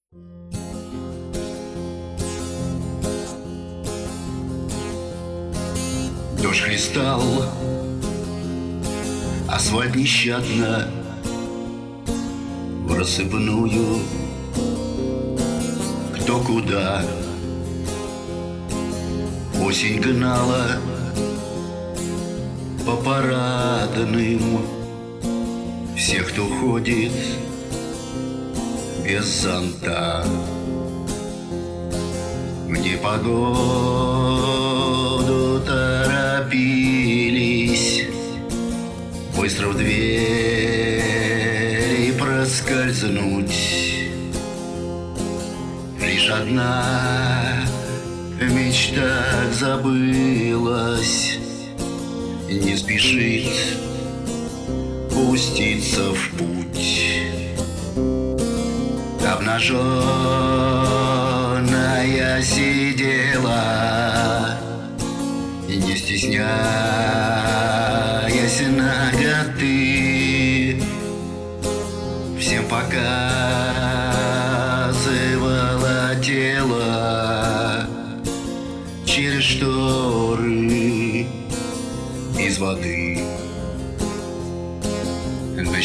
Дождь хлестал, асфальт нещадно в рассыпную, кто куда. Осень гнала по парадным всех, кто ходит без зонта. В непогоду торопились быстро в двери проскользнуть. Лишь одна в мечтах забылась, не спешит пуститься в путь. Обнаженная сидела, не стесняясь наготы, всем показывала тело через шторы из воды. На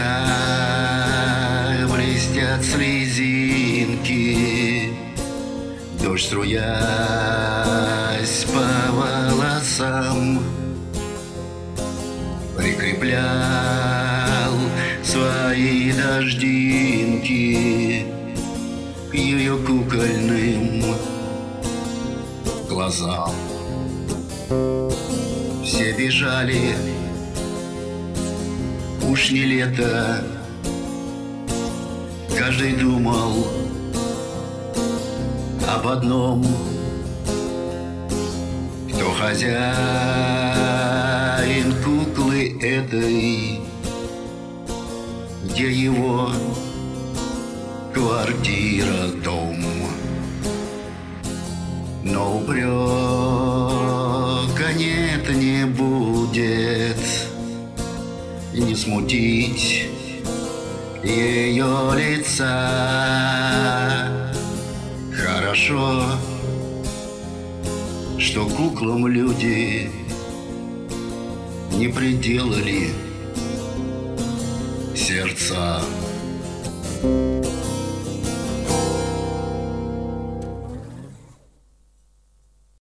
щеках блестят слезинки, дождь, струясь по волосам, прикреплял свои дождинки к ее кукольным глазам. Все бежали, уж не лето, каждый думал об одном: кто хозяин куклы этой, где его квартира, дом. Но упрека нет, не будет, не смутить ее лица. Хорошо, что куклам люди не приделали сердца.